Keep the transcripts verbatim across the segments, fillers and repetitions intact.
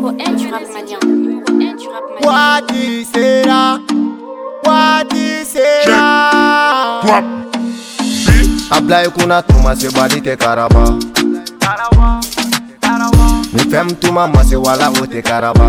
Numéro un du rap malien. Numéro un du rap malien. Wadi sera, Wadi sera. Ablai kuna tuma se badi te karaba. Mi fem tuma ma se wala o te karaba.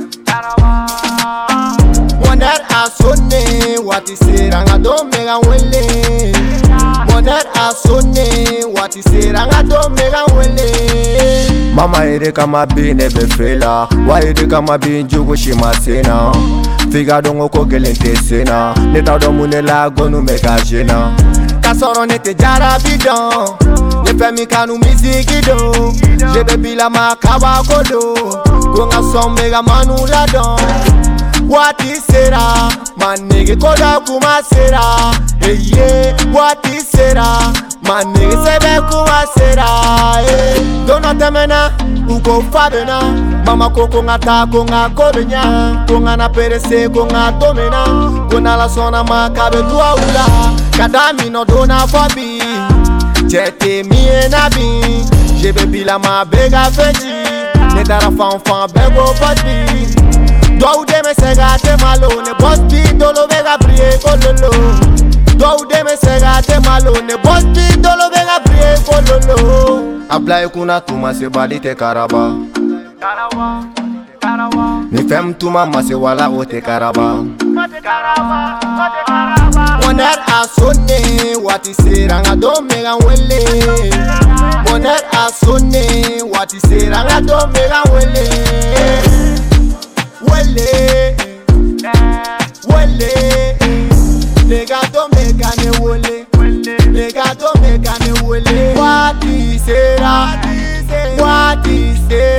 Moner a sonne, Wadi sera nga do mega wele. Moner a sonne, Wadi sera nga do mega wele. Mama ere kama bine be fela, wa ere kama bin jugo shimasena. Figa dongo ko gelente sena, neta do munela gonu mega jena. Kasoro nete jara bidon, ne femi kanu miziki do. Je bebi la makaba kodo, gonga som mega manu ladon. Wadi sera, manege koda kuma sera. Hey yeah, Wadi sera, manege sebe kuma sera. Hey, dono temena, uko fabena. Mama koko ngata konga kodenya, konga na perese konga tomena. Kona la sona makabe tuwa ula, kadami no dona fabi. Jete mie nabi, je bebi la ma bega feji. Netara fan fan bego pati. Dou de me sega te malo, ne bosti dolo vega brie kololo. Dou de me sega te malo, ne bosti dolo vega brie kololo. Ablai kuna tuma se badi te karaba. Mi fem tuma ma se wala o te karaba. Moner a sonne, Wadi sera nga do mega wele. Moner a sonne, Wadi sera nga do mega wele. Wele, wele, lega do mega ne wele, lega do mega ne wele. Wadi sera, Wadi sera.